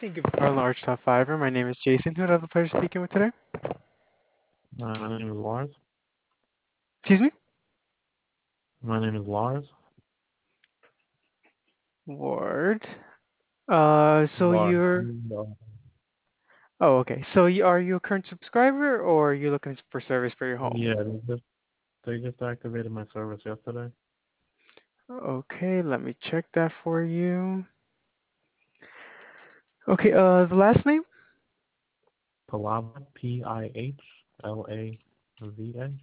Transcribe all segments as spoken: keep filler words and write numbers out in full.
Thank you for calling Large Top Fiver. My name is Jason. Who do I have the pleasure of speaking with today? Uh, my name is Lars. Excuse me? My name is Lars. Ward. Uh, so Lars. you're. No. Oh, okay. So you, are you a current subscriber or are you looking for service for your home? Yeah, they just they just activated my service yesterday. Okay, let me check that for you. Okay, uh, the last name? Pilava, P I H L A V A.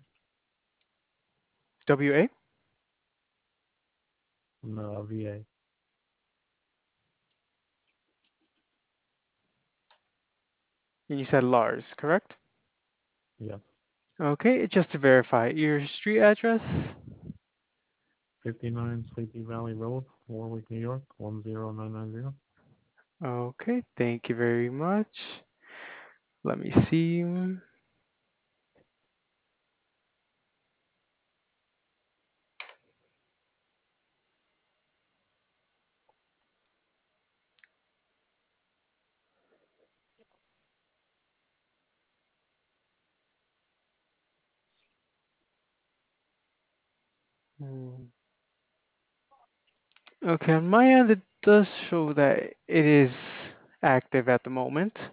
W A? No, V A. And you said Lars, correct? Yes. Okay, just to verify, your street address? fifty-nine Sleepy Valley Road, Warwick, New York, one zero nine nine zero. Okay, thank you very much. Let me see. Hmm. Okay, on my end, it does show that it is active at the moment.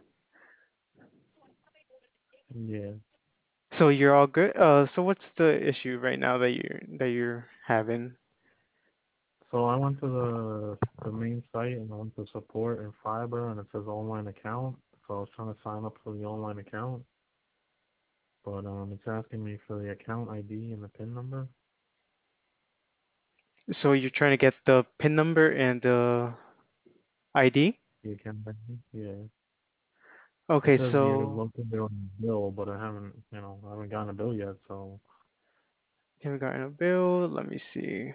Yeah. So you're all good. Uh, so what's the issue right now that you're that you're having? So I went to the the main site and I went to support and fiber and it says online account. So I was trying to sign up for the online account, but um it's asking me for the account I D and the PIN number. So you're trying to get the PIN number and the I D? The account I D. Yeah. It Okay, says you're so located on the bill, but I haven't, you know, I haven't gotten a bill yet. So here we got a bill. Let me see.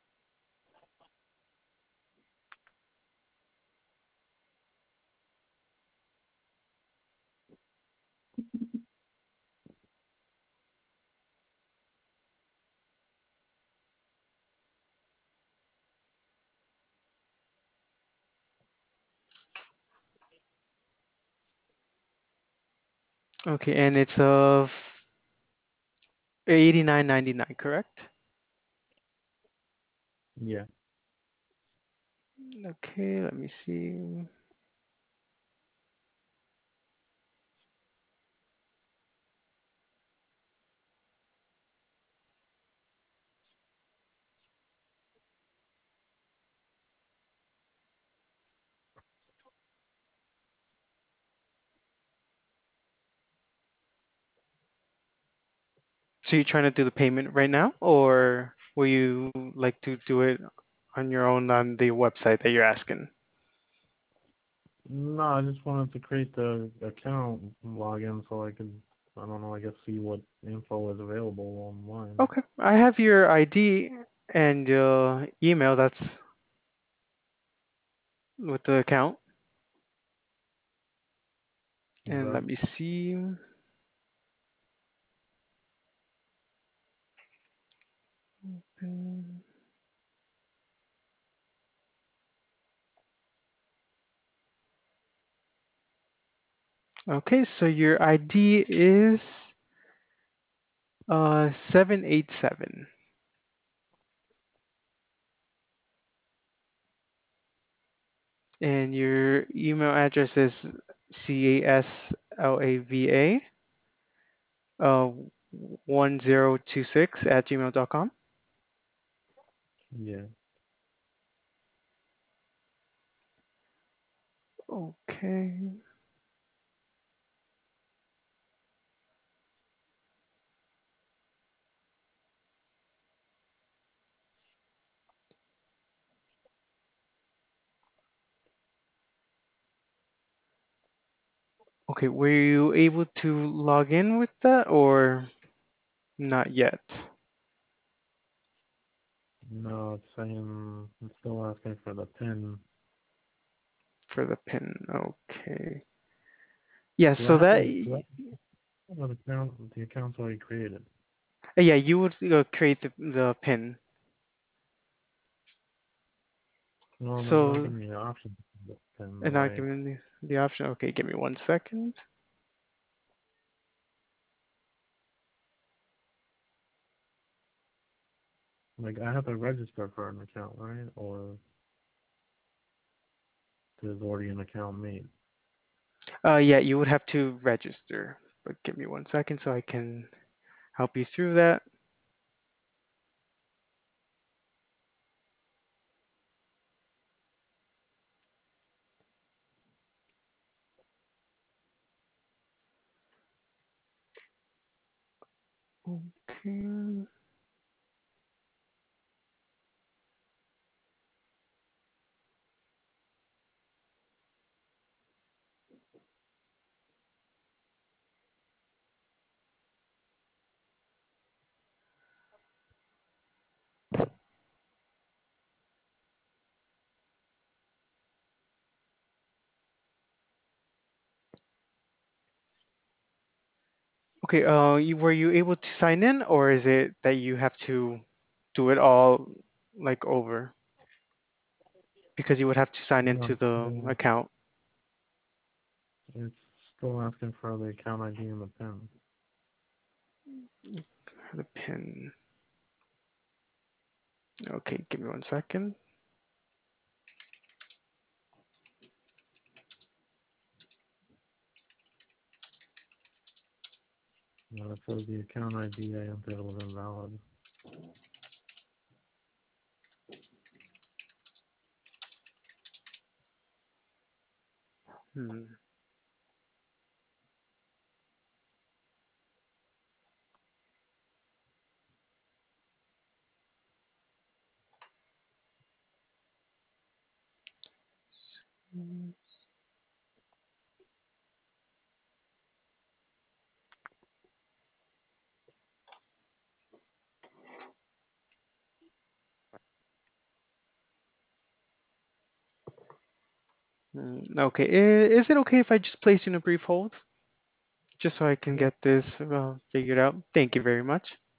Okay, and it's of eighty-nine ninety-nine, correct? yeah, Okay, let me see. So you're trying to do the payment right now, or will you like to do it on your own on the website that you're asking? no, I just wanted to create the account login so I could, I don't know, I guess see what info is available online. Okay, I have your I D and your email. That's with the account. And let Okay. me see. Mm, Okay, so your I D is uh seven eight seven, and your email address is caslava uh one zero two six at gmail dot com. Yeah. Okay. Okay, were you able to log in with that or not yet No, it's saying, it's still asking for the PIN. for the PIN? Okay. Yeah, Do I so have that to, do I have the account, the account's already created? yeah, you would uh, create the the PIN. No, they're not So giving me the option. the PIN And not right. giving the, the option. Okay, give me one second. Like I have to register for an account, right? Or there's already an account made. Uh, yeah, you would have to register, but give me one second so I can help you through that. Okay. Okay, uh, you, were you able to sign in, or is it that you have to do it all like over? Because you would have to sign No, into it's the still, account. it's still asking for the account I D and the PIN. The pin. Okay, give me one second. No, it says the account I D I entered was invalid. Hmm. Mm, okay, I- is it okay if I just place you in a brief hold? Just so I can Yeah. get this uh, figured out. Thank you very much.